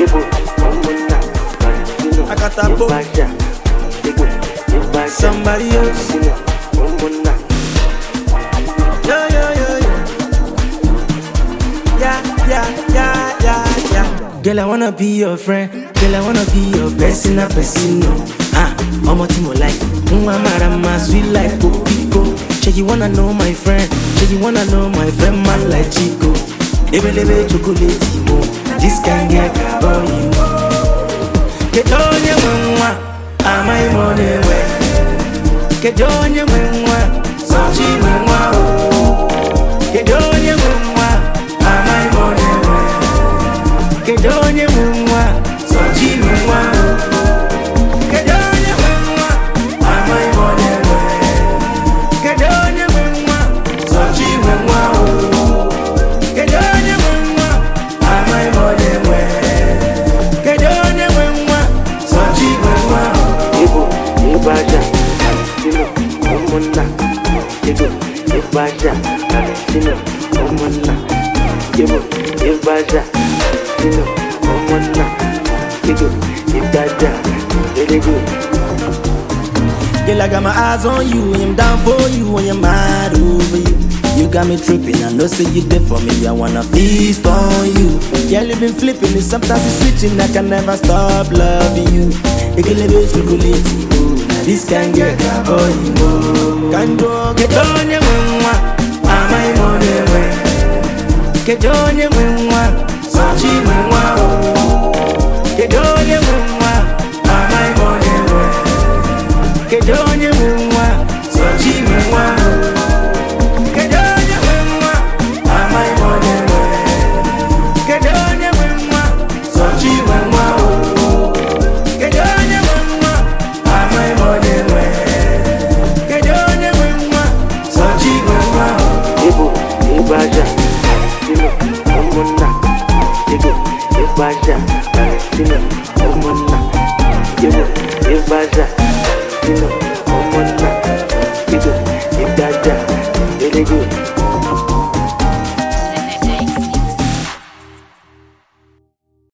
I got that book. Somebody else. Yeah. Girl, I wanna be your friend. Girl, I wanna be your best in a persino. Mama Timo like Mama sweet like Popico. Check you wanna know my friend. Check you wanna know my friend man like Chico. Ebelebe chocolate mo. This can get boy. Get on your mama. Am I money way? Get on your mama. So she mama. Get on your mama. Am I money way? Get on your mama. So she mama. Girl, I got my eyes on you, I'm down for you, and you're mad over you. You got me tripping, I know say you there for me, I wanna feast on you. Girl, you been flipping, it's sometimes it's switching, I can never stop loving you. You can live it, this can get a boy, can go get on your mama, am I money way? Get on your mama, so she mama, get on your mama, am I money way? Get on your mama, so she mama, get on your mama, am I money way? Get on your mama, so she mama, get on your mama, am I money way? Get on your mama, so she mama. Ibaja, Tino, Omona, Ibaja, Tino, Omona, Ibaja, Tino.